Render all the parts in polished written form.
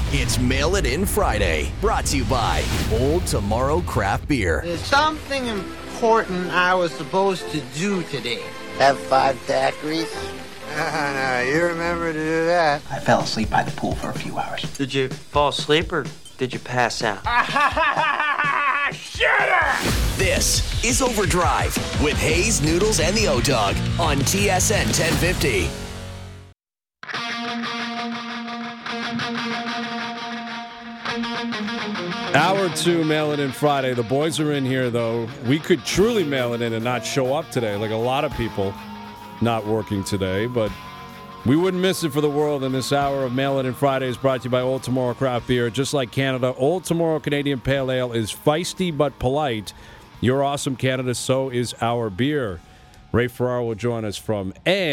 It's Mail It In Friday, brought to you by Old Tomorrow Craft Beer. There's something important I was supposed to do today. Have 5 daiquiris? No, you remember to do that. I fell asleep by the pool for a few hours. Did you fall asleep or did you pass out? Shut up! This is Overdrive with Hayes, Noodles, and the O-Dog on TSN 1050. Hour 2, Mail It In Friday. The boys are in here, though. We could truly mail it in and not show up today, like a lot of people not working today, but we wouldn't miss it for the world. In this hour of Mail It In Friday is brought to you by Old Tomorrow Craft Beer. Just like Canada, Old Tomorrow Canadian Pale Ale is feisty but polite. You're awesome, Canada. So is our beer. Ray Ferraro will join us from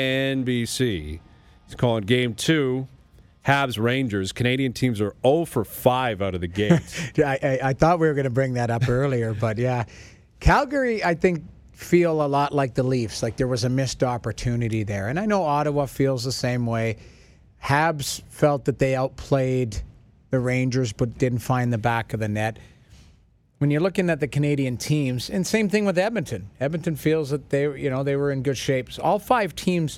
NBC. He's calling Game 2. Habs Rangers. Canadian teams are 0 for 5 out of the gate. I thought we were going to bring that up earlier, but yeah. Calgary, I think, feel a lot like the Leafs. Like there was a missed opportunity there. And I know Ottawa feels the same way. Habs felt that they outplayed the Rangers but didn't find the back of the net. When you're looking at the Canadian teams, and same thing with Edmonton. Edmonton feels that they were in good shape. So all 5 teams,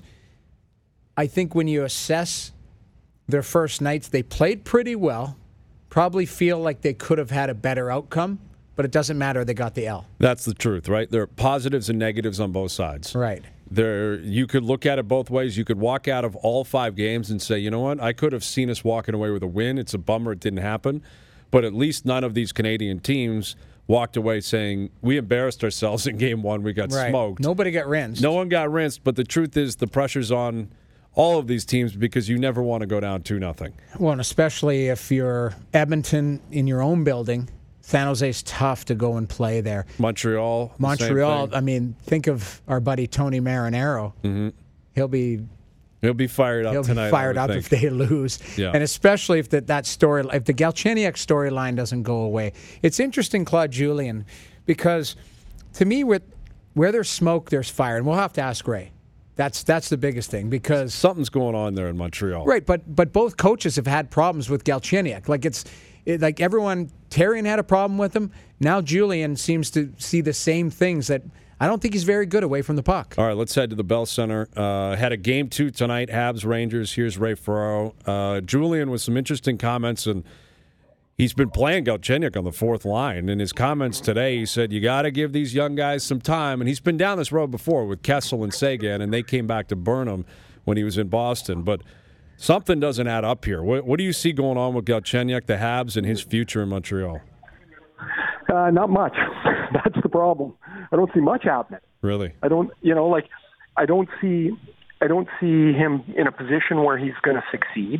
I think when you assess their first nights, they played pretty well. Probably feel like they could have had a better outcome, but it doesn't matter. They got the L. That's the truth, right? There are positives and negatives on both sides. Right. You could look at it both ways. You could walk out of all 5 games and say, you know what? I could have seen us walking away with a win. It's a bummer it didn't happen. But at least none of these Canadian teams walked away saying, we embarrassed ourselves in Game 1. We got smoked. Nobody got rinsed. No one got rinsed, but the truth is the pressure's on all of these teams because you never want to go down 2-0. Well, and especially if you're Edmonton in your own building. San Jose's tough to go and play there. Montreal, I mean, think of our buddy Tony Marinaro. Mm-hmm. He'll be fired up tonight. He'll be fired up if they lose. Yeah. And especially if if the Galchenyuk storyline doesn't go away. It's interesting, Claude Julien, because to me, where there's smoke, there's fire. And we'll have to ask Ray. That's the biggest thing because something's going on there in Montreal. Right, but both coaches have had problems with Galchenyuk. Like everyone, Therrien had a problem with him. Now Julien seems to see the same things that I don't think he's very good away from the puck. All right, let's head to the Bell Center. Had a Game 2 tonight, Habs Rangers. Here's Ray Ferraro. Julien with some interesting comments, and he's been playing Galchenyuk on the 4th line. In his comments today, he said, you got to give these young guys some time. And he's been down this road before with Kessel and Sagan, and they came back to Burnham when he was in Boston. But something doesn't add up here. What do you see going on with Galchenyuk, the Habs, and his future in Montreal? Not much. That's the problem. I don't see much happening. Really? I don't see him in a position where he's going to succeed.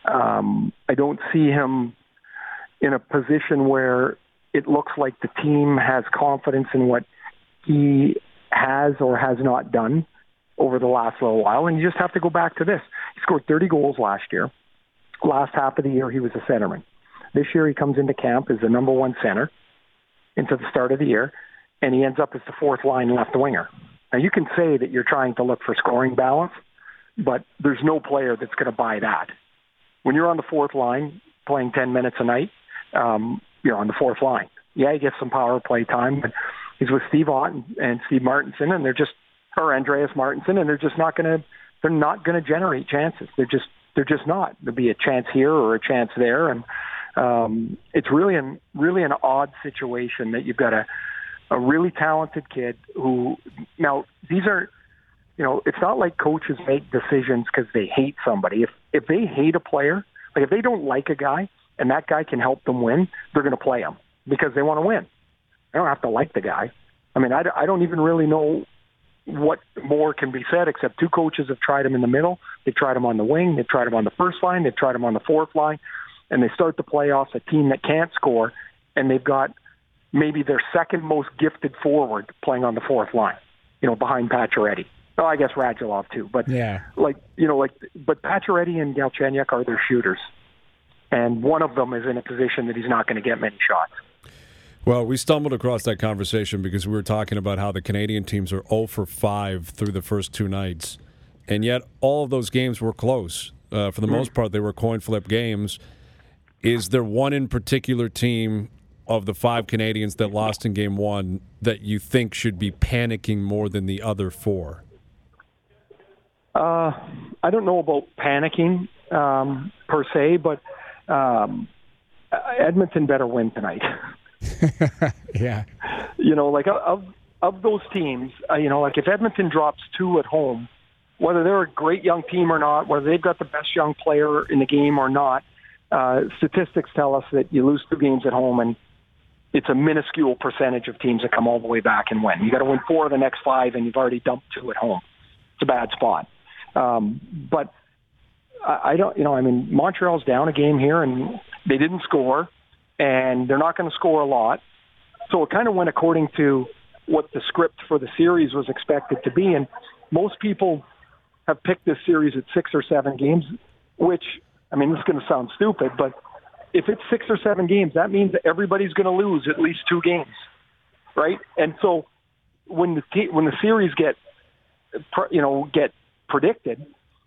I don't see him in a position where it looks like the team has confidence in what he has or has not done over the last little while. And you just have to go back to this. He scored 30 goals last year. Last half of the year, he was a centerman. This year, he comes into camp as the number 1 center into the start of the year, and he ends up as the 4th line left winger. Now, you can say that you're trying to look for scoring balance, but there's no player that's going to buy that. When you're on the 4th line, playing 10 minutes a night, you're on the 4th line. Yeah, he gets some power play time, but he's with Steve Ott and Steve Martinson, and or Andreas Martinson, and they're not going to generate chances. They're just not. There'll be a chance here or a chance there, and it's really an odd situation that you've got a really talented kid who now these are, it's not like coaches make decisions because they hate somebody. If they hate a player, like if they don't like a guy and that guy can help them win, they're going to play him because they want to win. They don't have to like the guy. I mean, I don't even really know what more can be said except 2 coaches have tried him in the middle. They've tried him on the wing. They've tried him on the 1st line. They've tried him on the 4th line. And they start the playoffs, a team that can't score, and they've got maybe their 2nd most gifted forward playing on the 4th line, behind Pacioretty. Oh, I guess Radulov too. But yeah, but Pacioretty and Galchenyuk are their shooters. And one of them is in a position that he's not going to get many shots. Well, we stumbled across that conversation because we were talking about how the Canadian teams are 0 for 5 through the first 2 nights. And yet all of those games were close. For the most part, they were coin flip games. is there one in particular team of the 5 Canadians that lost in Game 1 that you think should be panicking more than the other 4? I don't know about panicking per se, but Edmonton better win tonight. Yeah. Like of those teams, like if Edmonton drops 2 at home, whether they're a great young team or not, whether they've got the best young player in the game or not, statistics tell us that you lose 2 games at home, and it's a minuscule percentage of teams that come all the way back and win. You got to win 4 of the next 5, and you've already dumped 2 at home. It's a bad spot. But I don't, Montreal's down a game here, and they didn't score, and they're not going to score a lot. So it kind of went according to what the script for the series was expected to be. And most people have picked this series at 6 or 7 games, which, this is going to sound stupid, but if it's 6 or 7 games, that means that everybody's going to lose at least 2 games, right? And so when the series get predicted,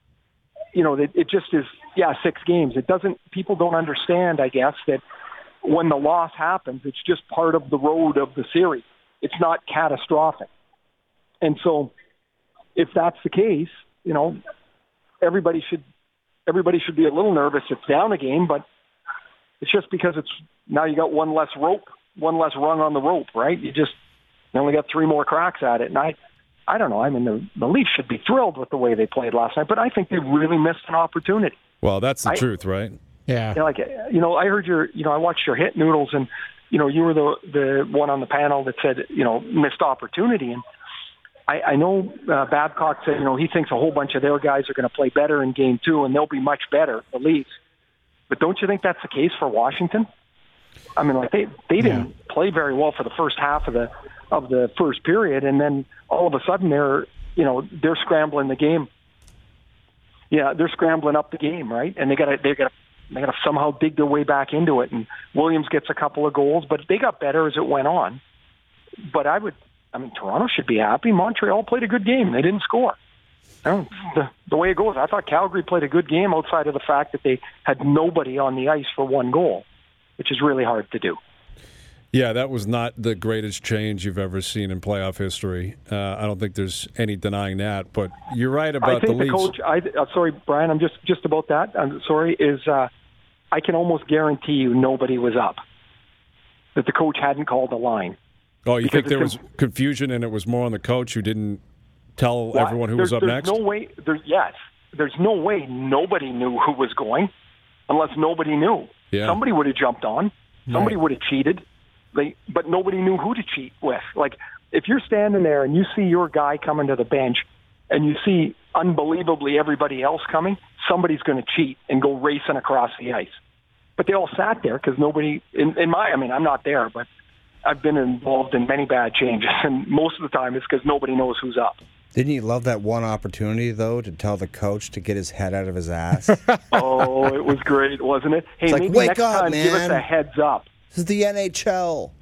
it just is 6 games. People don't understand, I guess, that when the loss happens, it's just part of the road of the series. It's not catastrophic. And so if that's the case, everybody should be a little nervous. It's down a game, but it's just because now you got one less rung on the rope, right? You only got 3 more cracks at it. And I don't know. The Leafs should be thrilled with the way they played last night, but I think they really missed an opportunity. Well, that's the truth, right? Yeah. I heard I watched your hit, Noodles, and, you were the one on the panel that said, missed opportunity. And I know Babcock said, he thinks a whole bunch of their guys are going to play better in Game 2, and they'll be much better, the Leafs. But don't you think that's the case for Washington? They didn't play very well for the first half of the first period, and then all of a sudden they're scrambling the game. Yeah, they're scrambling up the game, right? And they got to somehow dig their way back into it. And Williams gets a couple of goals, but they got better as it went on. But Toronto should be happy. Montreal played a good game. They didn't score. The way it goes, I thought Calgary played a good game outside of the fact that they had nobody on the ice for 1 goal, which is really hard to do. Yeah, that was not the greatest change you've ever seen in playoff history. I don't think there's any denying that. But you're right about the Leafs. I think the coach, sorry, Brian, I'm just about that. I'm sorry, I can almost guarantee you nobody was up, that the coach hadn't called a line. Oh, you think there was confusion and it was more on the coach who didn't tell everyone who was up next? There's no way nobody knew who was going unless nobody knew. Yeah. Somebody would have jumped on. Somebody would have cheated. But nobody knew who to cheat with. Like, if you're standing there and you see your guy coming to the bench and you see unbelievably everybody else coming, somebody's going to cheat and go racing across the ice. But they all sat there because nobody, I'm not there, but I've been involved in many bad changes, and most of the time it's because nobody knows who's up. Didn't you love that one opportunity, though, to tell the coach to get his head out of his ass? Oh, it was great, wasn't it? Hey, maybe wake next up, time, man. Give us a heads up. This is the NHL.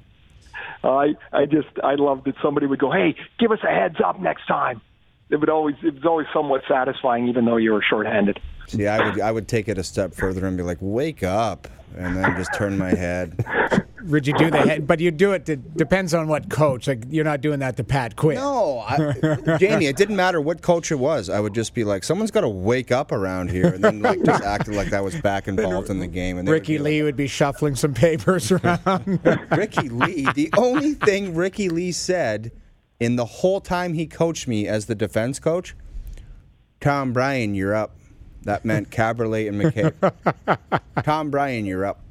I loved that somebody would go, hey, give us a heads up next time. It was always somewhat satisfying, even though you were shorthanded. See, I would take it a step further and be like, wake up, and then just turn my head. Would you do that? But you do it, depends on what coach. Like, you're not doing that to Pat Quinn. No, Jamie, it didn't matter what coach it was. I would just be like, someone's got to wake up around here, and then just acted like I was back involved in the game. And Ricky Lee would be shuffling some papers around. Ricky Lee, the only thing Ricky Lee said in the whole time he coached me as the defense coach, Tom Bryan, you're up. That meant Caberlet and McCabe. Tom Bryan, you're up.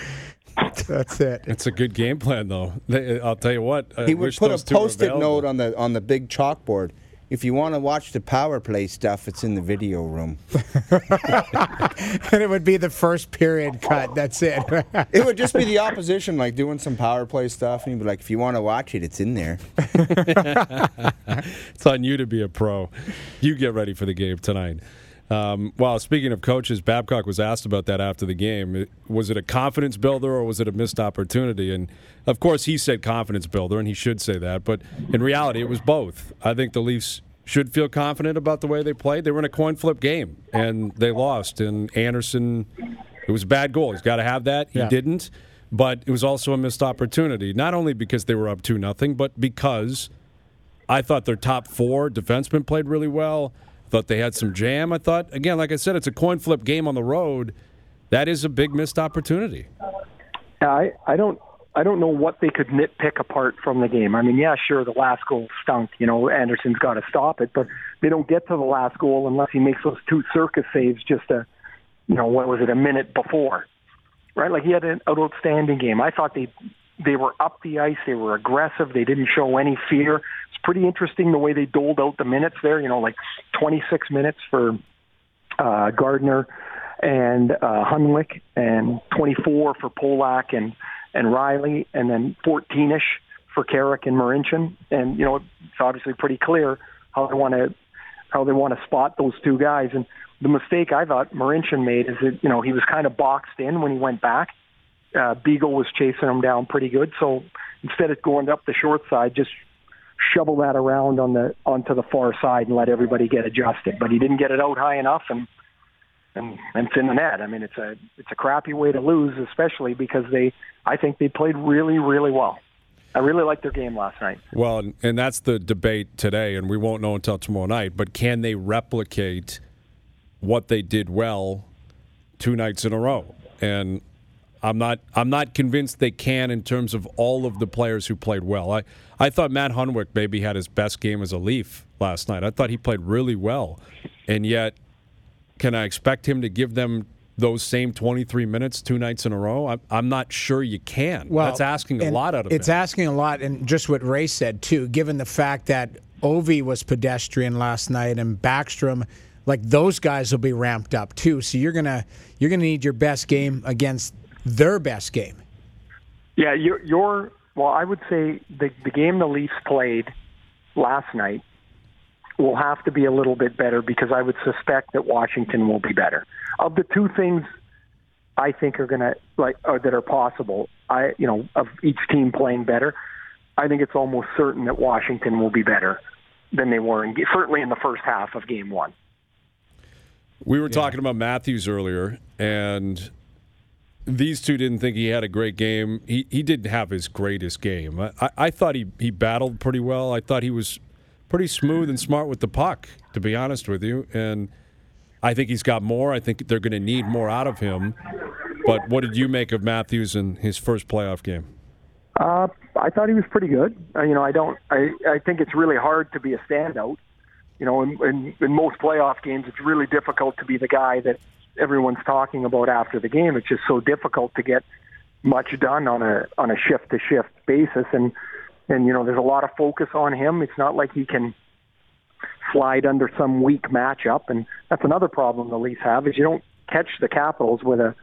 That's it. It's a good game plan, though. I'll tell you what. He would put a Post-it note on the big chalkboard. If you want to watch the power play stuff, it's in the video room. And it would be the first period cut. That's it. It would just be the opposition, like doing some power play stuff, and he'd be like, if you want to watch it, it's in there. It's on you to be a pro. You get ready for the game tonight. Well, speaking of coaches, Babcock was asked about that after the game. Was it a confidence builder or was it a missed opportunity? And, of course, he said confidence builder, and he should say that. But in reality, it was both. I think the Leafs should feel confident about the way they played. They were in a coin flip game, and they lost. And Anderson It was a bad goal. He's got to have that. He didn't. But it was also a missed opportunity, not only because they were up 2-0, but because I thought their top 4 defensemen played really well. Thought they had some jam. I thought, again, like I said, it's a coin flip game on the road. That is a big missed opportunity. I don't know what they could nitpick apart from the game. I mean, yeah, sure, the last goal stunk. Anderson's got to stop it, but they don't get to the last goal unless he makes those 2 circus saves just a minute before. Right, like he had an outstanding game. I thought they were up the ice. They were aggressive. They didn't show any fear. It's pretty interesting the way they doled out the minutes there. Like 26 minutes for Gardner and Hunwick, and 24 for Polak and Riley, and then 14-ish for Carrick and Marincin. And it's obviously pretty clear how they want to spot those 2 guys. And the mistake I thought Marincin made is that, he was kind of boxed in when he went back. Beagle was chasing him down pretty good. So instead of going up the short side, just shovel that around onto the far side and let everybody get adjusted. But he didn't get it out high enough, and it's in the net. I mean, it's a crappy way to lose, especially because I think they played really, really well. I really liked their game last night. Well, and that's the debate today, and we won't know until tomorrow night, but can they replicate what they did well 2 nights in a row? And I'm not convinced they can in terms of all of the players who played well. I thought Matt Hunwick maybe had his best game as a Leaf last night. I thought he played really well. And yet, can I expect him to give them those same 23 minutes 2 nights in a row? I'm not sure you can. Well, that's asking a lot out of him. It's asking a lot, and just what Ray said, too, given the fact that Ovi was pedestrian last night and Backstrom, like those guys will be ramped up, too. So you're gonna need your best game against their best game. Yeah, well, I would say the game the Leafs played last night will have to be a little bit better, because I would suspect that Washington will be better. Of the 2 things I think are gonna that are possible, of each team playing better, I think it's almost certain that Washington will be better than they were certainly in the first half of Game 1. We were talking about Matthews earlier, and these 2 didn't think he had a great game. He didn't have his greatest game. I thought he battled pretty well. I thought he was pretty smooth and smart with the puck, to be honest with you. And I think he's got more. I think they're going to need more out of him. But what did you make of Matthews in his first playoff game? I thought he was pretty good. I think it's really hard to be a standout. In most playoff games, it's really difficult to be the guy that everyone's talking about after the game. It's just so difficult to get much done on a shift-to-shift basis. And there's a lot of focus on him. It's not like he can slide under some weak matchup. And that's another problem the Leafs have, is you don't catch the Capitals with a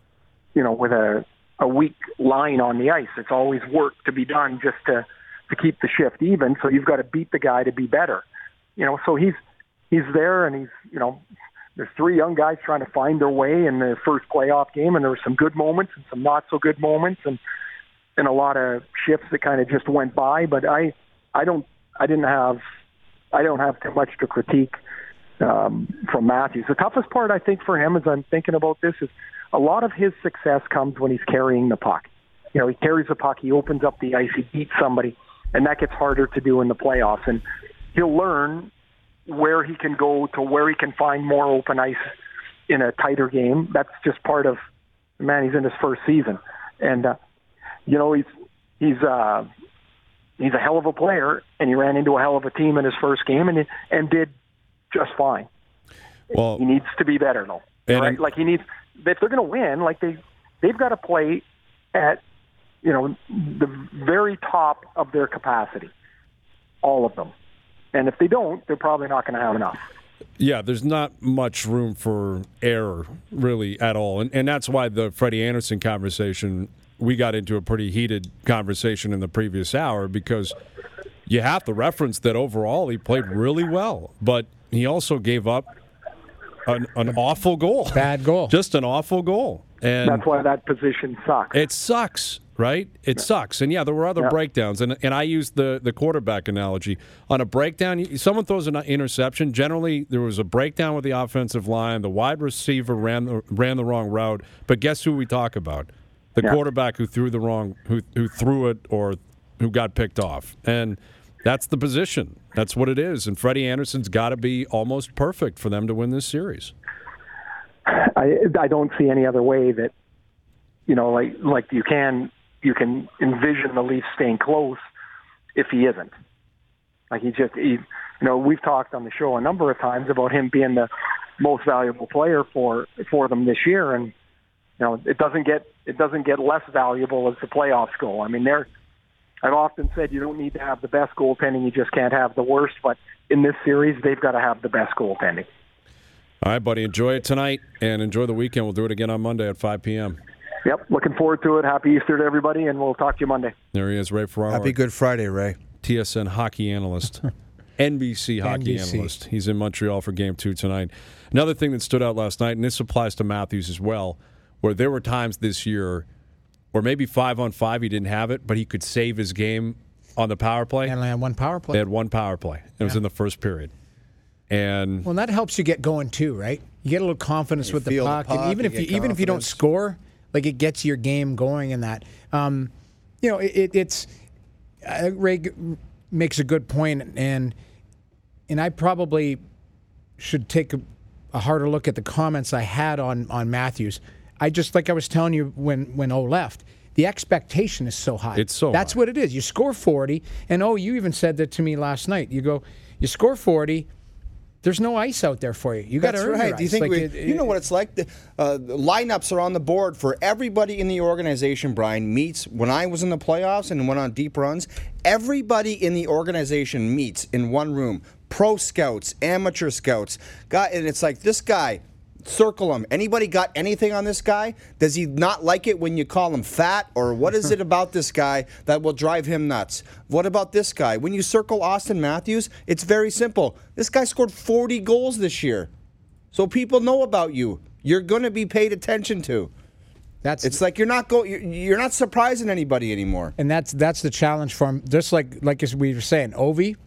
weak line on the ice. It's always work to be done just to keep the shift even. So you've got to beat the guy to be better. So he's there, and he's, there's 3 young guys trying to find their way in the first playoff game, and there were some good moments and some not so good moments, and a lot of shifts that kind of just went by. But I don't have too much to critique from Matthews. The toughest part, I think, for him, as I'm thinking about this, is a lot of his success comes when he's carrying the puck. He carries the puck, he opens up the ice, he beats somebody, and that gets harder to do in the playoffs. And he'll learn where he can go to where he can find more open ice in a tighter game. That's just part of, he's in his first season. And, he's a hell of a player, and he ran into a hell of a team in his first game and did just fine. Well, he needs to be better, though. Right? Like, if they're going to win, like they've got to play at, the very top of their capacity. All of them. And if they don't, they're probably not going to have enough. Yeah, there's not much room for error, really, at all. And that's why the Freddie Anderson conversation, we got into a pretty heated conversation in the previous hour, because you have to reference that overall he played really well. But he also gave up an awful goal. Bad goal. Just an awful goal. And that's why that position sucks. It sucks. right? It sucks. And, there were other breakdowns. And I used the quarterback analogy. On a breakdown, someone throws an interception. Generally, there was a breakdown with the offensive line. The wide receiver ran the wrong route. But guess who we talk about? The quarterback who threw who threw it or who got picked off. And that's the position. That's what it is. And Freddie Anderson's got to be almost perfect for them to win this series. I don't see any other way that, like you can envision the Leafs staying close if he isn't. Like we've talked on the show a number of times about him being the most valuable player for them this year, and it doesn't get less valuable as the playoffs go. I mean, I've often said you don't need to have the best goaltending, you just can't have the worst. But in this series, they've got to have the best goaltending. All right, buddy. Enjoy it tonight and enjoy the weekend. We'll do it again on Monday at 5 p.m. Yep, looking forward to it. Happy Easter to everybody, and we'll talk to you Monday. There he is, Ray Ferraro. Happy Good Friday, Ray. TSN hockey analyst, NBC hockey analyst. He's in Montreal for Game 2 tonight. Another thing that stood out last night, and this applies to Matthews as well, where there were times this year where maybe 5-on-5 he didn't have it, but he could save his game on the power play. And only had one power play. They had one power play. It was in the first period. And that helps you get going too, right? You get a little confidence with the puck, and even if you don't score, like it gets your game going in that. Ray makes a good point, and I probably should take a harder look at the comments I had on Matthews. I just, like I was telling you when O left, the expectation is so high. It's so That's high. what it is. You score 40, and you even said that to me last night. You score 40. There's no ice out there for you. You got to earn your ice. Do you think you know what it's like? The lineups are on the board for everybody in the organization. Brian meets when I was in the playoffs and went on deep runs. Everybody in the organization meets in one room. Pro scouts, amateur scouts, and it's like this guy. Circle him. Anybody got anything on this guy? Does he not like it when you call him fat? Or what is it about this guy that will drive him nuts? What about this guy? When you circle Austin Matthews, it's very simple. This guy scored 40 goals this year. So people know about you. You're going to be paid attention to. It's like you're not surprising anybody anymore. And that's the challenge for him. Just like as we were saying, Ovi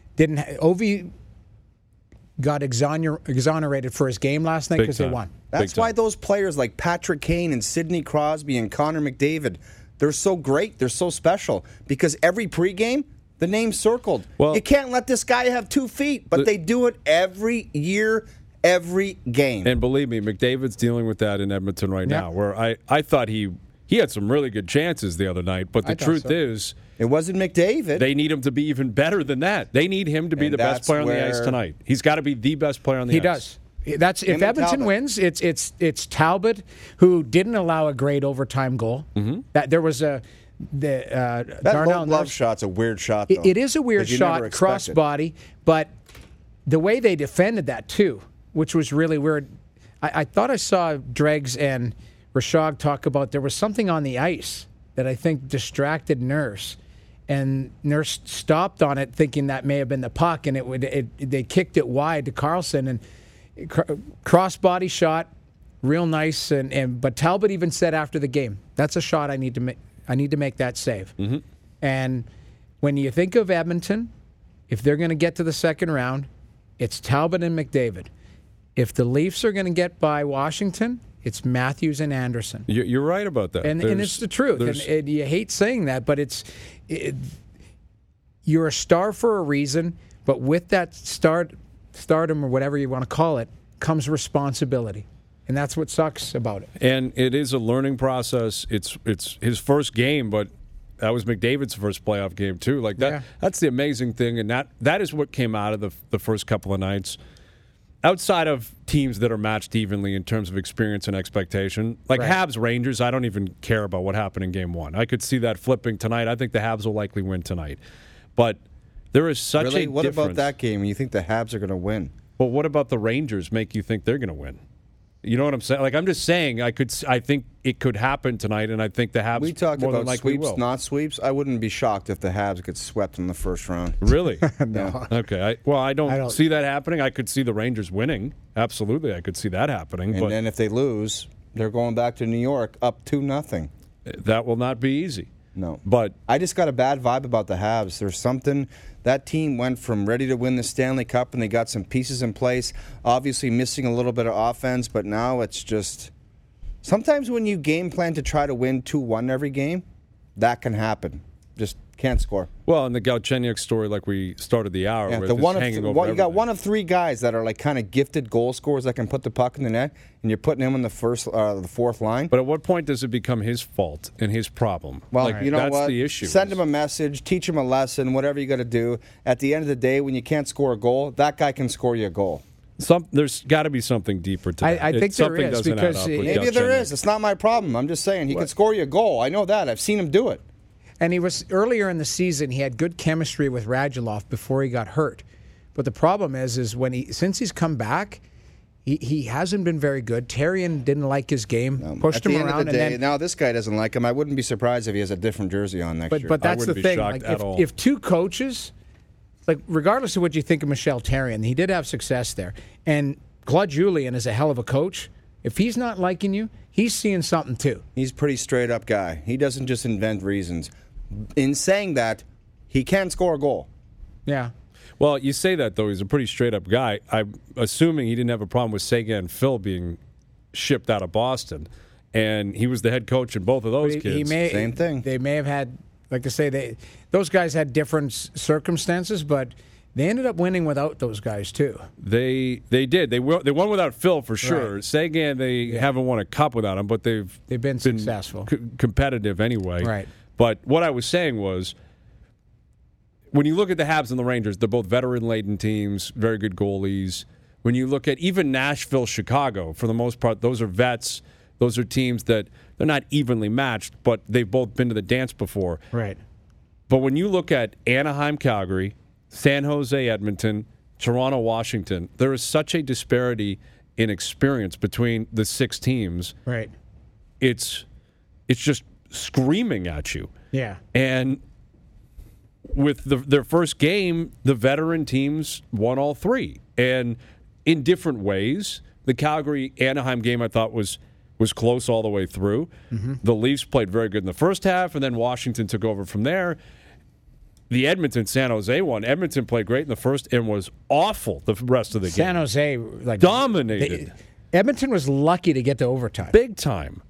got exonerated for his game last night because they won. That's why those players like Patrick Kane and Sidney Crosby and Connor McDavid, they're so great, they're so special, because every pregame, the name's circled. Well, you can't let this guy have 2 feet, but they do it every year, every game. And believe me, McDavid's dealing with that in Edmonton right now, where I thought he had some really good chances the other night, but the truth is, it wasn't McDavid. They need him to be even better than that. They need him to be the best player on the ice tonight. He's got to be the best player on the ice. He does. If Edmonton wins, it's Talbot, who didn't allow a great overtime goal. Mm-hmm. That there was that Darnell glove shot's a weird shot, though. It is a weird shot, crossbody, but the way they defended that too, which was really weird. I thought I saw Dregs and Rashog talk about there was something on the ice that I think distracted Nurse. And Nurse stopped on it, thinking that may have been the puck, and they kicked it wide to Carlson, and crossbody shot, real nice. But Talbot even said after the game, "That's a shot I need to make. I need to make that save." Mm-hmm. And when you think of Edmonton, if they're going to get to the second round, it's Talbot and McDavid. If the Leafs are going to get by Washington, it's Matthews and Anderson. You're right about that. And it's the truth. And you hate saying that, but you're a star for a reason, but with that stardom or whatever you want to call it, comes responsibility. And that's what sucks about it. And it is a learning process. It's his first game, but that was McDavid's first playoff game too. Like that. Yeah. That's the amazing thing, and that is what came out of the first couple of nights. Outside of teams that are matched evenly in terms of experience and expectation, like Habs Rangers, I don't even care about what happened in Game 1. I could see that flipping tonight. I think the Habs will likely win tonight. But there is such a difference. What about that game? You think the Habs are going to win? Well, what about the Rangers make you think they're going to win? You know what I'm saying? Like, I'm just saying, I think it could happen tonight, and I think the Habs we talked more about than likely sweeps, will. Not sweeps. I wouldn't be shocked if the Habs get swept in the first round. Really? No. Okay. I don't see that happening. I could see the Rangers winning. Absolutely, I could see that happening. And then if they lose, they're going back to New York up 2-0. that will not be easy. No. But I just got a bad vibe about the Habs. There's something. That team went from ready to win the Stanley Cup, and they got some pieces in place. Obviously missing a little bit of offense, but now it's just... Sometimes when you game plan to try to win 2-1 every game, that can happen. Just can't score. Well, in the Galchenyuk story, like we started the hour with, you got one of three guys that are like kind of gifted goal scorers that can put the puck in the net, and you're putting him on the fourth line. But at what point does it become his fault and his problem? Well, like, you know that's what? The issue. Send him a message, teach him a lesson, whatever you got to do. At the end of the day, when you can't score a goal, that guy can score you a goal. There's got to be something deeper to that. I think there something is, doesn't because add up with Maybe there Galchenyuk. is. It's not my problem. I'm just saying he can score you a goal. I know that. I've seen him do it. And he was earlier in the season. He had good chemistry with Radulov before he got hurt. But the problem is when since he's come back, he hasn't been very good. Terrian didn't like his game, pushed him around. Now this guy doesn't like him. I wouldn't be surprised if he has a different jersey on next year. But that's the thing. Like, if two coaches, like regardless of what you think of Michel Terrian, he did have success there. And Claude Julien is a hell of a coach. If he's not liking you, he's seeing something too. He's a pretty straight up guy. He doesn't just invent reasons. In saying that, he can score a goal. Yeah. Well, you say that, though. He's a pretty straight-up guy. I'm assuming he didn't have a problem with Seguin Phil being shipped out of Boston, and he was the head coach in both of those kids. Same thing. They may have had, like I say, those guys had different circumstances, but they ended up winning without those guys, too. They did. They won without Phil, for sure. Right. Seguin, they haven't won a cup without him, but they've been successful. Competitive anyway. Right. But what I was saying was, when you look at the Habs and the Rangers, they're both veteran-laden teams, very good goalies. When you look at even Nashville, Chicago, for the most part, those are vets. Those are teams that they're not evenly matched, but they've both been to the dance before. Right. But when you look at Anaheim, Calgary, San Jose, Edmonton, Toronto, Washington, there is such a disparity in experience between the six teams. Right. It's just screaming at you. Yeah. And with their first game, the veteran teams won all three. And in different ways. The Calgary-Anaheim game, I thought, was close all the way through. Mm-hmm. The Leafs played very good in the first half, and then Washington took over from there. The Edmonton-San Jose one, Edmonton played great in the first and was awful the rest of the game. San Jose dominated. Edmonton was lucky to get to overtime. Big time.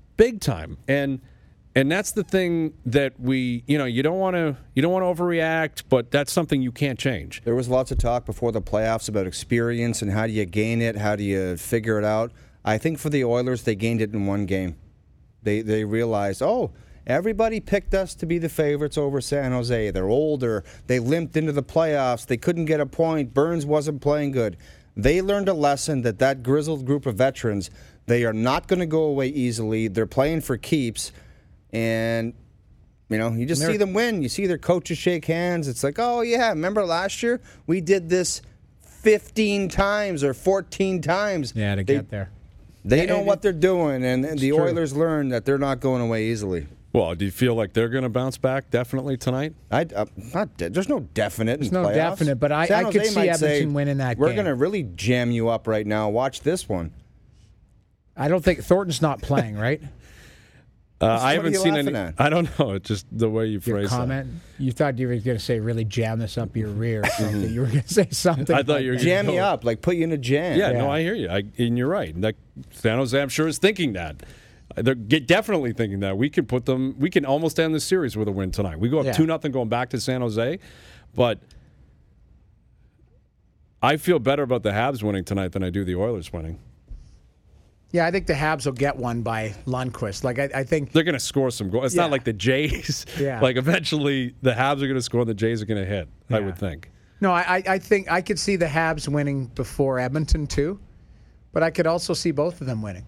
And that's the thing that you don't want to overreact, but that's something you can't change. There was lots of talk before the playoffs about experience and how do you gain it, how do you figure it out. I think for the Oilers, they gained it in one game. They realized, everybody picked us to be the favorites over San Jose. They're older. They limped into the playoffs. They couldn't get a point. Burns wasn't playing good. They learned a lesson that grizzled group of veterans, they are not going to go away easily. They're playing for keeps. And, you just see them win. You see their coaches shake hands. It's like, oh, yeah, remember last year? We did this 15 times or 14 times. Yeah, to get there. They know what they're doing, and the true. Oilers learned that they're not going away easily. Well, do you feel like they're going to bounce back definitely tonight? There's no definite. There's in no playoffs. definite, but I could see Edmonton winning that game. We're going to really jam you up right now. Watch this one. I don't think Thornton's not playing, right? I haven't seen any. I don't know. It's just the way you phrase comment. You thought you were going to say really jam this up your rear or something. You were going to say something. I thought you were jam me up, like put you in a jam. Yeah, no, I hear you. And you're right. San Jose, I'm sure, is thinking that. They're definitely thinking that. We can almost end the series with a win tonight. We go up 2-0 going back to San Jose, but I feel better about the Habs winning tonight than I do the Oilers winning. Yeah, I think the Habs will get one by Lundqvist. I think they're going to score some goals. It's not like the Jays. Yeah. Like eventually the Habs are going to score and the Jays are going to hit, I would think. No, I think I could see the Habs winning before Edmonton too, but I could also see both of them winning.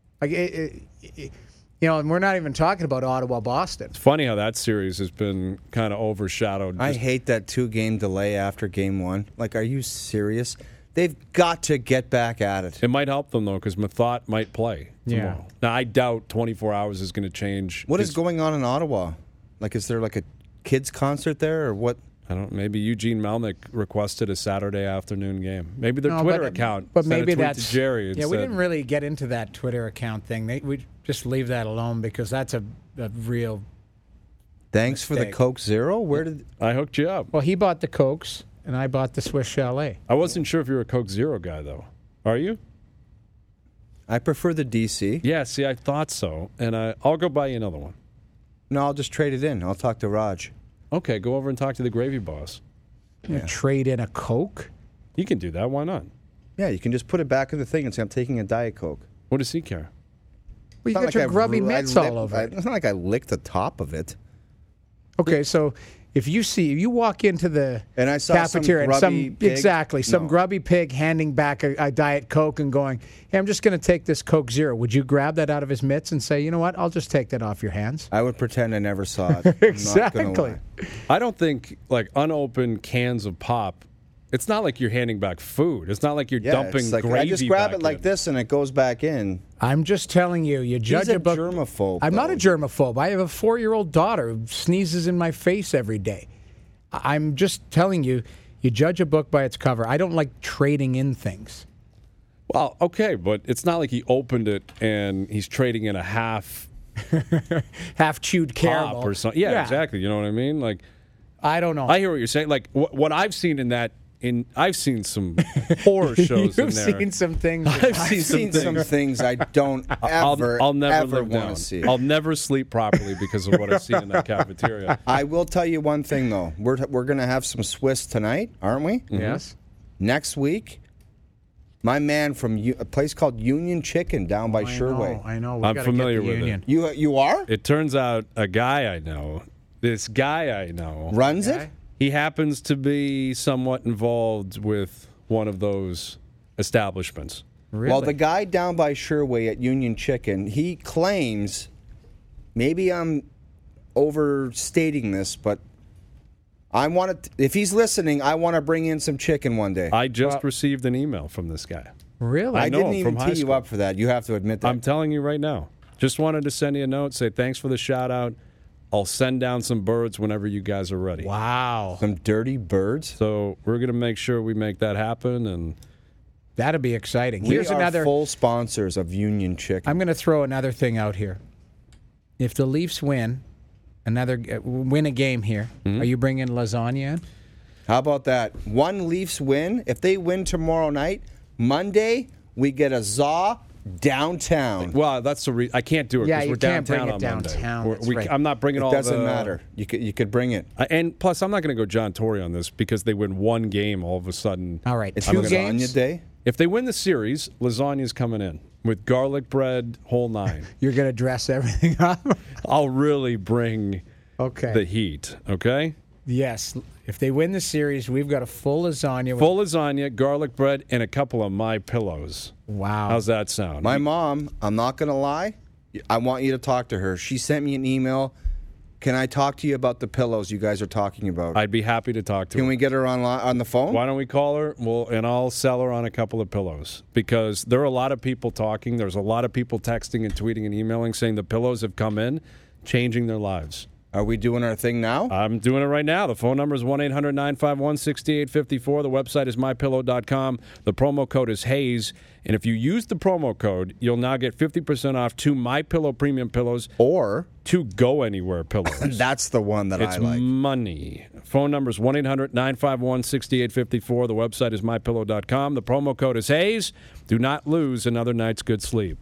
And we're not even talking about Ottawa-Boston. It's funny how that series has been kind of overshadowed. I hate that 2-game delay after game one. Like, are you serious? They've got to get back at it. It might help them, though, because Mathot might play tomorrow. Yeah. Now, I doubt 24 hours is going to change. What is going on in Ottawa? Like, is there like a kids concert there or what? I don't know. Maybe Eugene Melnick requested a Saturday afternoon game. Maybe their Twitter account. But maybe that's to Jerry. Yeah, we didn't really get into that Twitter account thing. just leave that alone because that's a real. Thanks for the mistake. Coke Zero. Where did I hooked you up. Well, he bought the Cokes, and I bought the Swiss Chalet. I wasn't sure if you were a Coke Zero guy, though. Are you? I prefer the DC? Yeah, see, I thought so. And I'll go buy you another one. No, I'll just trade it in. I'll talk to Raj. Okay, go over and talk to the gravy boss. You trade in a Coke? You can do that. Why not? Yeah, you can just put it back in the thing and say, I'm taking a Diet Coke. What does he care? Well, you It's got not your like grubby mitts all over it. It's not like I licked the top of it. Okay, so if you walk into the And I saw some cafeteria and grubby pig? some No. grubby pig handing back a Diet Coke and going, hey, I'm just going to take this Coke Zero. Would you grab that out of his mitts and say, you know what, I'll just take that off your hands? I would pretend I never saw it. I'm not gonna Exactly. lie. I don't think, like, unopened cans of pop, it's not like you're handing back food. It's not like you're Yeah, dumping it's like, gravy I just grab back it like in. this and it goes back in. I'm just telling you, you judge He's a a book. germaphobe. I'm not a though. germaphobe. I have a 4-year-old daughter who sneezes in my face every day. I'm just telling you, you judge a book by its cover. I don't like trading in things. Well, okay, but it's not like he opened it and he's trading in a half Half-chewed caramel. pop or something. Yeah, exactly. You know what I mean? Like, I don't know. I hear what you're saying. Like, what I've seen in that, I've seen some horror shows in You've there. seen some things. I've I've seen some things I don't ever, I'll never ever live want down. to see. I'll never sleep properly because of what I've seen in that cafeteria. I will tell you one thing, though. We're going to have some Swiss tonight, aren't we? Yes. Next week, my man from a place called Union Chicken down by Sherway. I know. We I'm gotta familiar get the with union. it. You are? It turns out a guy I know, this guy I know, Runs it? he happens to be somewhat involved with one of those establishments. Really? Well, the guy down by Sherway at Union Chicken, he claims, maybe I'm overstating this, but I want to. If he's listening, I want to bring in some chicken one day. I just received an email from this guy. Really? I know didn't him even from high tee you school. up for that. You have to admit that. I'm telling you right now. Just wanted to send you a note, say thanks for the shout out. I'll send down some birds whenever you guys are ready. Wow. Some dirty birds. So we're going to make sure we make that happen. And That'd be exciting. We Here's are another. full sponsors of Union Chicken. I'm going to throw another thing out here. If the Leafs win a game here, are you bringing lasagna in? How about that? One Leafs win. If they win tomorrow night, Monday, we get a ZA downtown. well, that's the I can't do it Yeah, because you we're can't bring downtown it on Monday. downtown, that's right. I'm not bringing It all doesn't the, matter. You could bring it. And plus, I'm not going to go John Tory on this because they win one game all of a sudden. All right, It's 2 lasagna games. day. If they win the series, lasagna's coming in with garlic bread, whole nine. You're going to dress everything up. I'll really bring Okay. the heat, okay? Yes. If they win the series, we've got a full lasagna. Full lasagna, garlic bread, and a couple of My Pillows. Wow. How's that sound? My mom, I'm not going to lie, I want you to talk to her. She sent me an email. Can I talk to you about the pillows you guys are talking about? I'd be happy to talk to Can her. we get her on the phone? Why don't we call her? And I'll sell her on a couple of pillows because there are a lot of people talking. There's a lot of people texting and tweeting and emailing saying the pillows have come in, changing their lives. Are we doing our thing now? I'm doing it right now. The phone number is 1-800-951-6854. The website is mypillow.com. The promo code is Hayes. And if you use the promo code, you'll now get 50% off 2 MyPillow premium pillows Or 2 Go Anywhere pillows. that's the one that It's I like. money. Phone number is 1-800-951-6854. The website is mypillow.com. The promo code is Hayes. Do not lose another night's good sleep.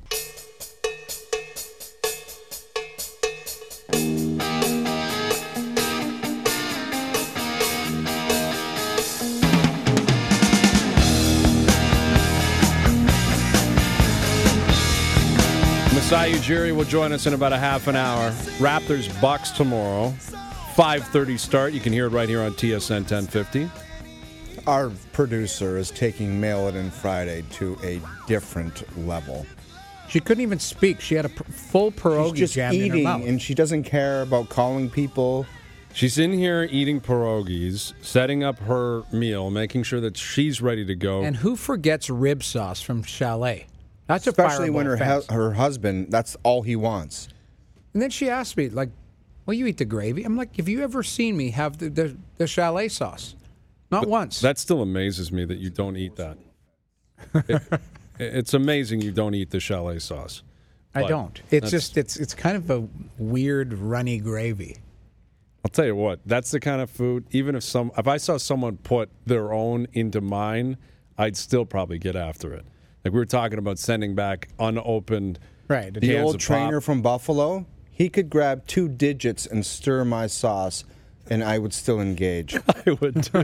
Masai Ujiri will join us in about a half an hour. Raptors Bucks tomorrow. 5:30 start. You can hear it right here on TSN 1050. Our producer is taking Mail It In Friday to a different level. She couldn't even speak. She had a full pierogi She's just jammed in her eating, mouth. and she doesn't care about calling people. She's in here eating pierogies, setting up her meal, making sure that she's ready to go. And who forgets rib sauce from Chalet? That's a Especially when fireable her offense. her husband, that's all he wants. And then she asked me, like, "Well, you eat the gravy?" I'm like, "Have you ever seen me have the Chalet sauce? Not once." That still amazes me that you don't eat that. It's amazing you don't eat the Chalet sauce. I But don't. It's that's- just it's kind of a weird runny gravy. I'll tell you what. That's the kind of food. Even if I saw someone put their own into mine, I'd still probably get after it. Like we were talking about sending back unopened. Right. The cans old of trainer pop. from Buffalo, he could grab 2 digits and stir my sauce, and I would still engage. I would too.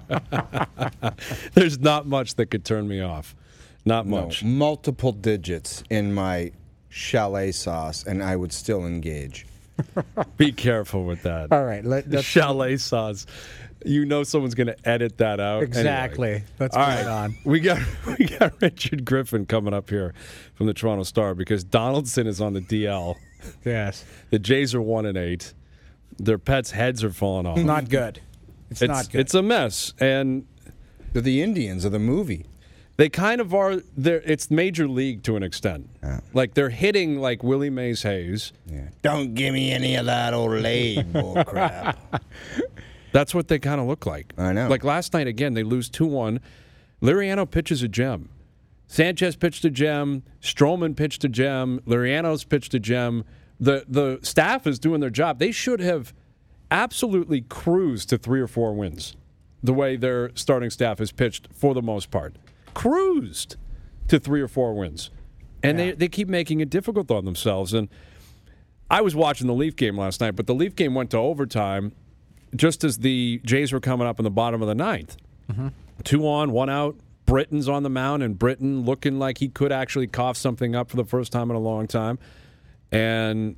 There's not much that could turn me off. Not much. No, multiple digits in my chalet sauce, and I would still engage. Be careful with that. All right. Let's Chalet sauce. You know someone's going to edit that out. exactly. Anyway. Let's All put right. it on. We got Richard Griffin coming up here from the Toronto Star because Donaldson is on the DL. Yes. The Jays are 1-8. Their pets' heads are falling off. Not good. It's not good. It's a mess, and They're the Indians of the movie. they kind of are. It's major league to an extent. Like they're hitting like Willie Mays Hayes. Yeah. Don't give me any of that Olay bull crap. That's what they kind of look like. I know. Like last night, again, they lose 2-1. Liriano pitches a gem. Sanchez pitched a gem. Stroman pitched a gem. Liriano's pitched a gem. The staff is doing their job. They should have absolutely cruised to 3 or 4 wins the way their starting staff has pitched for the most part. Cruised to 3 or 4 wins. And they keep making it difficult on themselves. And I was watching the Leaf game last night, but the Leaf game went to overtime just as the Jays were coming up in the bottom of the 9th. 2 on, 1 out. Britton's on the mound, and Britton looking like he could actually cough something up for the first time in a long time. And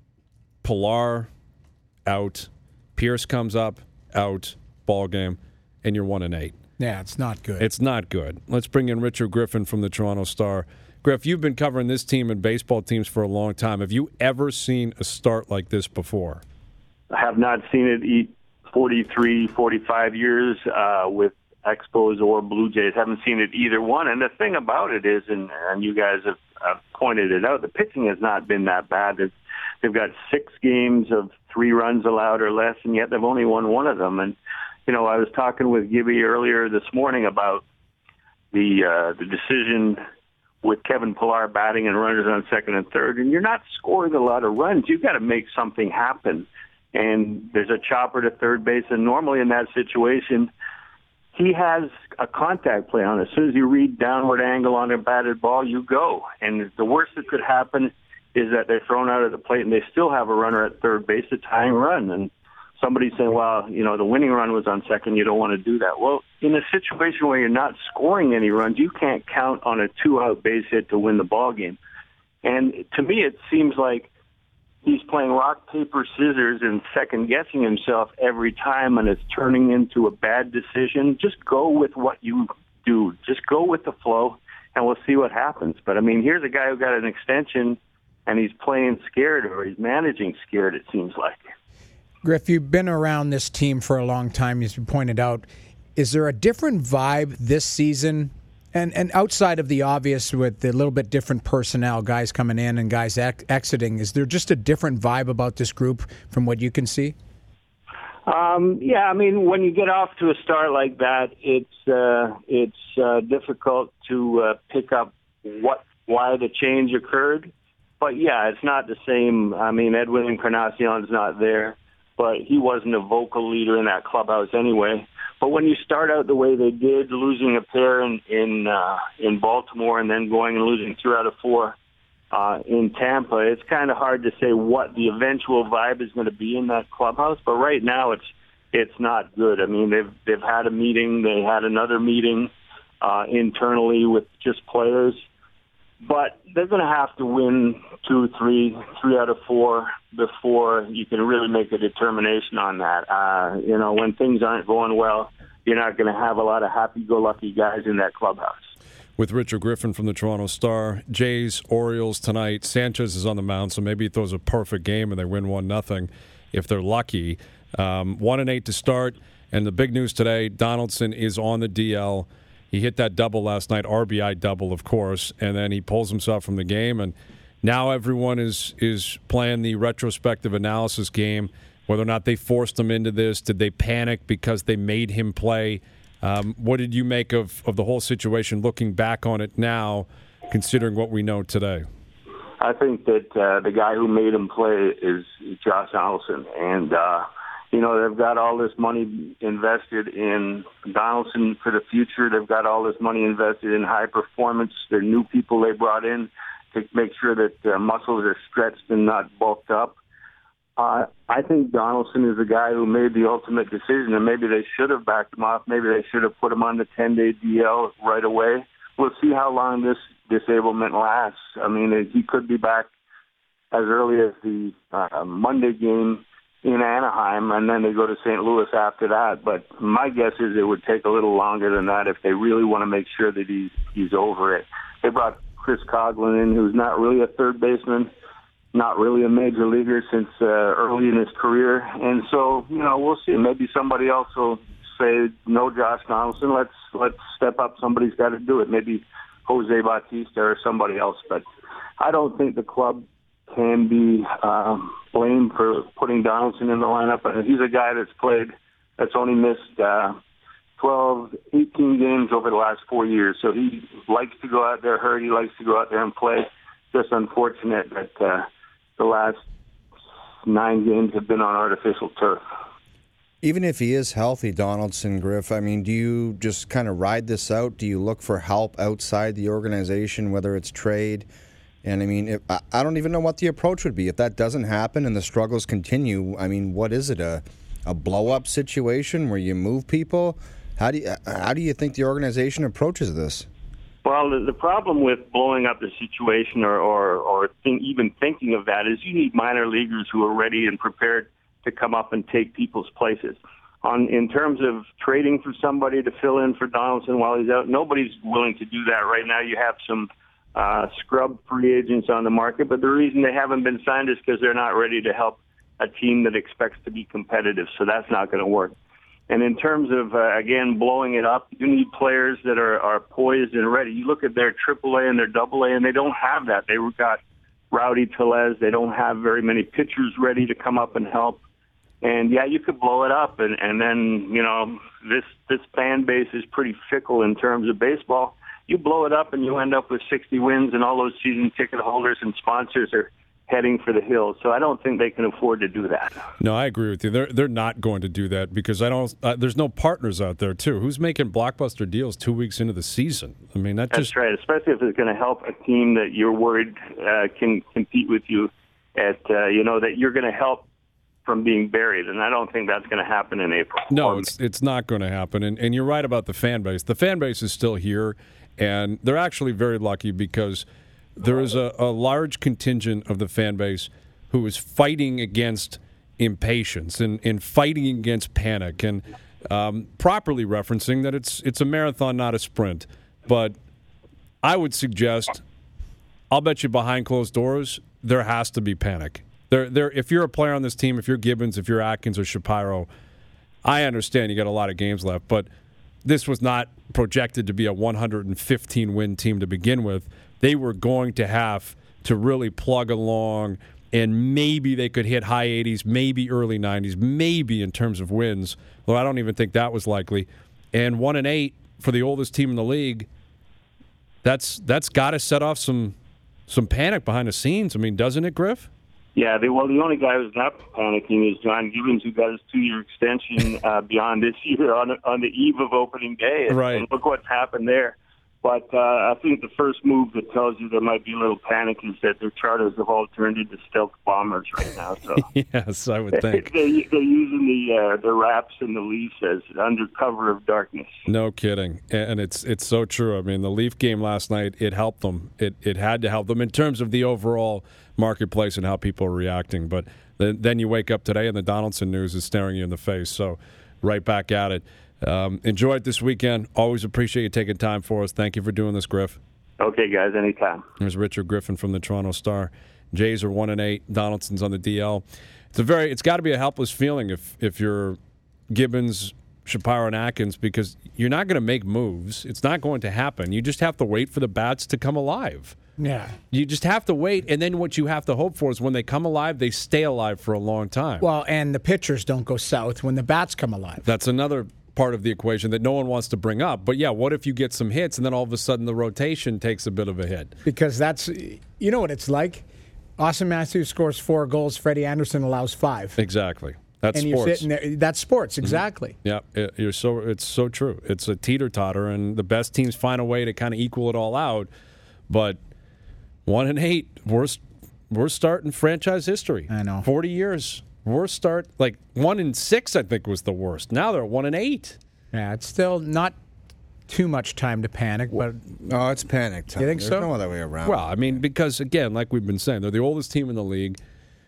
Pilar out. Pierce comes up, out, ball game, and you're 1-8. Yeah, it's not good. It's not good. Let's bring in Richard Griffin from the Toronto Star. Griff, you've been covering this team and baseball teams for a long time. Have you ever seen a start like this before? I have not seen it eat 43, 45 years with Expos or Blue Jays. Haven't seen it either one. And the thing about it is, and you guys have pointed it out, the pitching has not been that bad. They've got 6 games of 3 runs allowed or less, and yet they've only won 1 of them. And, you know, I was talking with Gibby earlier this morning about the decision with Kevin Pilar batting and runners on second and third, and you're not scoring a lot of runs. You've got to make something happen. And there's a chopper to third base, and normally in that situation, he has a contact play on it. As soon as you read downward angle on a batted ball, you go. And the worst that could happen is that they're thrown out of the plate and they still have a runner at third base, a tying run. And somebody's saying, well, you know, the winning run was on second. You don't want to do that. Well, in a situation where you're not scoring any runs, you can't count on a 2-out base hit to win the ball game. And to me, it seems like he's playing rock, paper, scissors and second-guessing himself every time, and it's turning into a bad decision. Just go with what you do. Just go with the flow, and we'll see what happens. But, I mean, here's a guy who got an extension, and he's playing scared, or he's managing scared, it seems like. Griff, you've been around this team for a long time, as you pointed out. Is there a different vibe this season? And outside of the obvious with the little bit different personnel, guys coming in and guys exiting, is there just a different vibe about this group from what you can see? Yeah, I mean, when you get off to a start like that, it's difficult to pick up why the change occurred. But, yeah, it's not the same. I mean, Edwin Encarnacion's not there, but he wasn't a vocal leader in that clubhouse anyway. But when you start out the way they did, losing a pair in Baltimore and then going and losing 2 out of 4 in Tampa, it's kind of hard to say what the eventual vibe is going to be in that clubhouse. But right now, it's not good. I mean, they've had a meeting, they had another meeting internally with just players, but they're going to have to win 2, 3 out of 4 before you can really make a determination on that. You know, when things aren't going well, you're not going to have a lot of happy-go-lucky guys in that clubhouse. With Richard Griffin from the Toronto Star, Jays, Orioles tonight. Sanchez is on the mound, so maybe he throws a perfect game and they win 1-0 if they're lucky. 1-8 to start, and the big news today, Donaldson is on the DL. He hit that double last night, RBI double, of course, and then he pulls himself from the game, and now everyone is playing the retrospective analysis game, whether or not they forced him into this. Did they panic because they made him play? What did you make of the whole situation looking back on it now, considering what we know today? I think that the guy who made him play is Josh Donaldson. And, they've got all this money invested in Donaldson for the future. They've got all this money invested in high performance. They're new people they brought in to make sure that their muscles are stretched and not bulked up. I think Donaldson is the guy who made the ultimate decision, and maybe they should have backed him off. Maybe they should have put him on the 10-day DL right away. We'll see how long this disablement lasts. I mean, he could be back as early as the Monday game in Anaheim, and then they go to St. Louis after that. But my guess is it would take a little longer than that if they really want to make sure that he's over it. They brought Chris Coghlan in, who's not really a third baseman, not really a major leaguer since early in his career. And so, we'll see. Maybe somebody else will say, no, Josh Donaldson, let's step up. Somebody's got to do it. Maybe Jose Bautista or somebody else. But I don't think the club can be blamed for putting Donaldson in the lineup. And he's a guy that's only missed 12, 18 games over the last 4 years. So he likes to go out there hurt. He likes to go out there and play. Just unfortunate that the last 9 games have been on artificial turf. Even if he is healthy, Donaldson, Griff, I mean, do you just kind of ride this out? Do you look for help outside the organization, whether it's trade? And, I mean, I don't even know what the approach would be. If that doesn't happen and the struggles continue, I mean, what is it, a blow-up situation where you move people? How do you think the organization approaches this? Well, the problem with blowing up the situation or even thinking of that is you need minor leaguers who are ready and prepared to come up and take people's places. In terms of trading for somebody to fill in for Donaldson while he's out, nobody's willing to do that right now. You have some scrub free agents on the market, but the reason they haven't been signed is because they're not ready to help a team that expects to be competitive, so that's not going to work. And in terms of, again, blowing it up, you need players that are poised and ready. You look at their AAA and their AA, and they don't have that. They got Rowdy Tellez. They don't have very many pitchers ready to come up and help. And, yeah, you could blow it up. And then, this fan base is pretty fickle in terms of baseball. You blow it up and you end up with 60 wins, and all those season ticket holders and sponsors are heading for the hills. So I don't think they can afford to do that. No, I agree with you. They're not going to do that because there's no partners out there, too. Who's making blockbuster deals 2 weeks into the season? I mean, that's right, especially if it's going to help a team that you're worried can compete with you at, that you're going to help from being buried. And I don't think that's going to happen in April. No, it's not going to happen. And you're right about the fan base. The fan base is still here, and they're actually very lucky because there is a large contingent of the fan base who is fighting against impatience and fighting against panic and properly referencing that it's a marathon, not a sprint. But I would suggest, I'll bet you behind closed doors, there has to be panic. If you're a player on this team, if you're Gibbons, if you're Atkins or Shapiro, I understand you got a lot of games left, but this was not projected to be a 115-win team to begin with. They were going to have to really plug along, and maybe they could hit high 80s, maybe early 90s, maybe in terms of wins, though I don't even think that was likely. And 1-8 for the oldest team in the league, that's got to set off some panic behind the scenes. I mean, doesn't it, Griff? Yeah, the only guy who's not panicking is John Gibbons, who got his 2-year extension beyond this year on the eve of opening day. Right. And look what's happened there. But I think the first move that tells you there might be a little panic is that their charters have all turned into stealth bombers right now. So yes, I would think. They're using the Raps and the Leafs as under cover of darkness. No kidding. And it's so true. I mean, the Leaf game last night, it helped them. It had to help them in terms of the overall marketplace and how people are reacting. But then you wake up today and the Donaldson news is staring you in the face. So right back at it. Enjoy it this weekend. Always appreciate you taking time for us. Thank you for doing this, Griff. Okay, guys, anytime. There's Richard Griffin from the Toronto Star. Jays are 1-8. Donaldson's on the DL. It's got to be a helpless feeling if you're Gibbons, Shapiro, and Atkins, because you're not going to make moves. It's not going to happen. You just have to wait for the bats to come alive. Yeah. You just have to wait, and then what you have to hope for is when they come alive, they stay alive for a long time. Well, and the pitchers don't go south when the bats come alive. That's another part of the equation that no one wants to bring up. But, yeah, what if you get some hits and then all of a sudden the rotation takes a bit of a hit? Because that's, you know what it's like? Austin Matthews scores 4 goals. Freddie Anderson allows 5. Exactly. That's and sports. You're sitting there, that's sports, exactly. Yeah, it's so true. It's a teeter-totter, and the best teams find a way to kind of equal it all out. But 1-8, worst start in franchise history. I know. 40 years. Worst start. Like 1-6, I think, was the worst. Now they're 1-8. Yeah, it's still not too much time to panic, but No, it's panic time. You think There's so? no other way around. Well, I mean, because, again, like we've been saying, they're the oldest team in the league.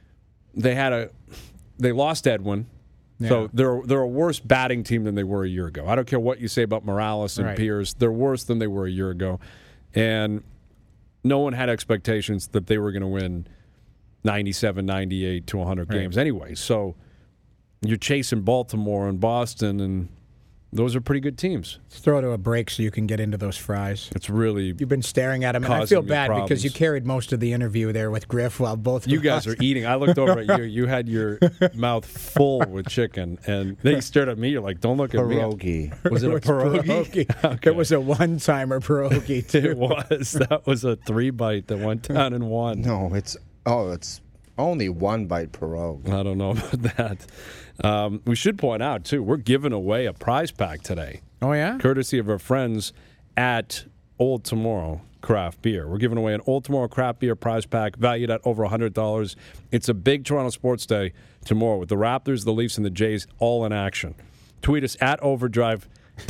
They lost Edwin. Yeah. So they're a worse batting team than they were a year ago. I don't care what you say about Morales and Right. Pierce. They're worse than they were a year ago. And no one had expectations that they were going to win 97, 98 to 100 games anyway. So you're chasing Baltimore and Boston, and those are pretty good teams. let's throw to a break so you can get into those fries. It's really You've been staring at him, and I causing feel me bad because problems. you carried most of the interview there with Griff while both of You guys us- are eating. I looked over at you. You had your mouth full with chicken, and then you stared at me. You're like, don't look at me. Pierogi. Was it a pierogi? Okay. It was a one-timer pierogi, too. It was. That was a 3-bite that went down in one. No, it's only 1 bite pierogi. I don't know about that. We should point out, too, we're giving away a prize pack today, Oh, yeah? courtesy of our friends at Old Tomorrow Craft Beer. We're giving away an Old Tomorrow Craft Beer prize pack valued at over $100. It's a big Toronto sports day tomorrow with the Raptors, the Leafs, and the Jays all in action. Tweet us at Overdrive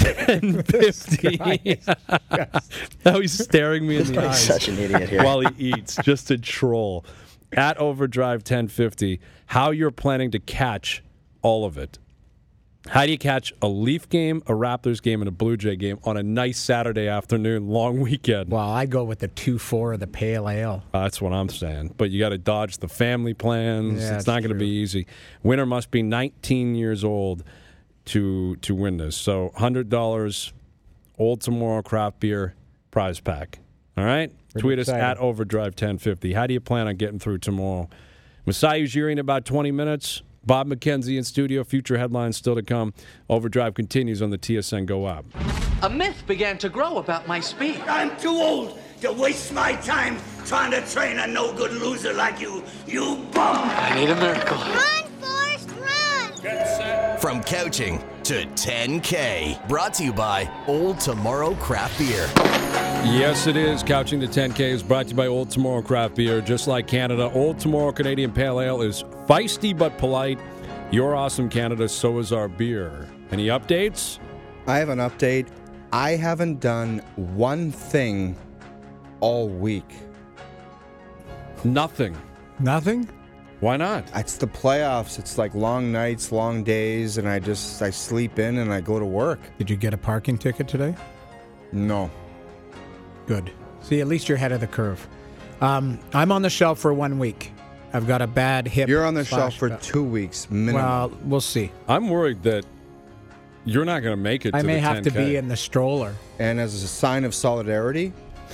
1050. Now he's staring me in the eyes Such an idiot here. while he eats, just to troll. At Overdrive 1050, how you're planning to catch all of it. How do you catch a Leaf game, a Raptors game, and a Blue Jay game on a nice Saturday afternoon, long weekend? Well, I go with the 2-4 of the pale ale. That's what I'm saying. But you got to dodge the family plans. Yeah, it's not going to be easy. Winner must be 19 years old to win this. So $100 Old Tomorrow Craft Beer prize pack. All right? Pretty Tweet us exciting. at Overdrive 1050. How do you plan on getting through tomorrow? Masai Ujiri in about 20 minutes. Bob McKenzie in studio. Future headlines still to come. Overdrive continues on the TSN Go app. A myth began to grow about my speed. I'm too old to waste my time trying to train a no-good loser like you, you bum! I need a miracle. Run, Forrest, run! From couching to 10K. Brought to you by Old Tomorrow Craft Beer. Yes, it is. Couching to 10K is brought to you by Old Tomorrow Craft Beer. Just like Canada, Old Tomorrow Canadian Pale Ale is feisty but polite. You're awesome, Canada. So is our beer. Any updates? I have an update. I haven't done one thing all week. Nothing. Nothing? Why not? It's the playoffs. It's like long nights, long days, and I sleep in and I go to work. Did you get a parking ticket today? No. Good. See, at least you're ahead of the curve. I'm on the shelf for 1 week. I've got a bad hip. You're on the shelf for 2 weeks minimum. Well, we'll see. I'm worried that you're not going to make it to I may the have 10K. to be in the stroller. And as a sign of solidarity,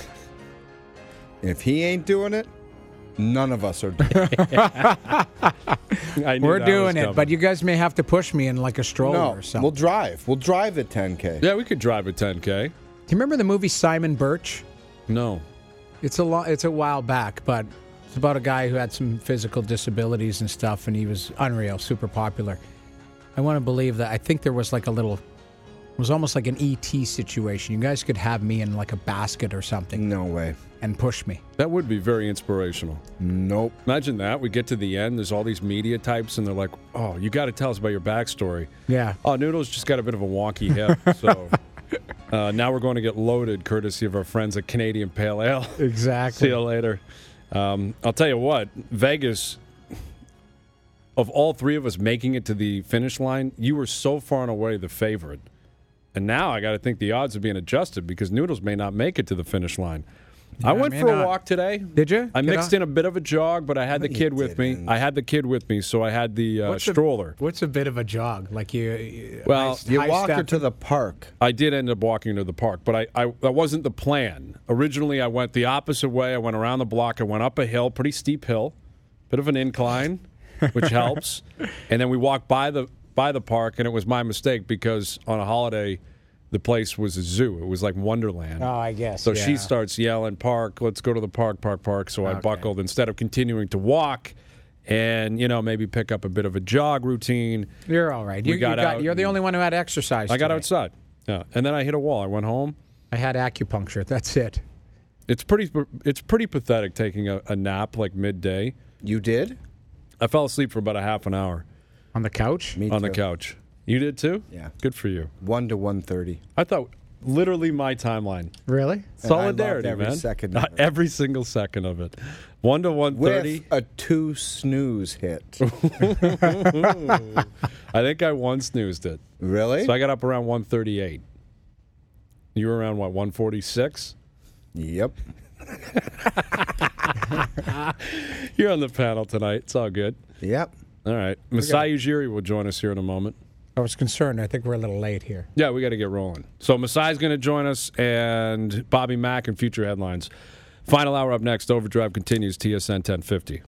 if he ain't doing it, none of us are doing it. I knew We're that doing was it, coming. but you guys may have to push me in like a stroller No, or something. we'll drive. We'll drive the 10K. Yeah, we could drive a 10K. Do you remember the movie Simon Birch? No. It's a while back, but it's about a guy who had some physical disabilities and stuff, and he was unreal, super popular. I want to believe that. I think there was like a little, it was almost like an ET situation. You guys could have me in like a basket or something. No way. And push me. That would be very inspirational. Nope. Imagine that. We get to the end, there's all these media types, and they're like, oh, you got to tell us about your backstory. Yeah. Oh, Noodles just got a bit of a wonky hip, so now we're going to get loaded courtesy of our friends at Canadian Pale Ale. Exactly. See you later. I'll tell you what, Vegas, of all three of us making it to the finish line, you were so far and away the favorite. And now I got to think the odds are being adjusted because Noodles may not make it to the finish line. Yeah, I went may for a not. walk today. Did you? I Get mixed off? in a bit of a jog, but I had the kid with me. I had the kid with me, so I had the stroller. What's a bit of a jog? Like Well, You walk her to the park. I did end up walking to the park, but that wasn't the plan. Originally, I went the opposite way. I went around the block. I went up a hill, pretty steep hill, bit of an incline, which helps. And then we walked by the by the park, and it was my mistake because on a holiday, the place was a zoo. It was like Wonderland. Oh, I guess. So yeah. she starts yelling, "Park, let's go to the park." So I buckled instead of continuing to walk and, maybe pick up a bit of a jog routine. You're all right. You're the only one who had exercise I got today. outside. Yeah. And then I hit a wall. I went home. I had acupuncture. That's it. It's pretty pathetic taking a nap like midday. You did? I fell asleep for about a half an hour. On the couch? Me on too. the couch. You did too? Yeah. Good for you. 1 to 1:30. I thought literally my timeline. Really? Solidarity, every man. second of it. Every single second of it. 1 to 1:30. With a 2 snooze hit. I think I one snoozed it. Really? So I got up around 1:38. You were around, 1:46? Yep. You're on the panel tonight. It's all good. Yep. All right. Masai Ujiri will join us here in a moment. I was concerned. I think we're a little late here. Yeah, we got to get rolling. So Masai's going to join us, and Bobby Mack and future headlines. Final hour up next. Overdrive continues, TSN 1050.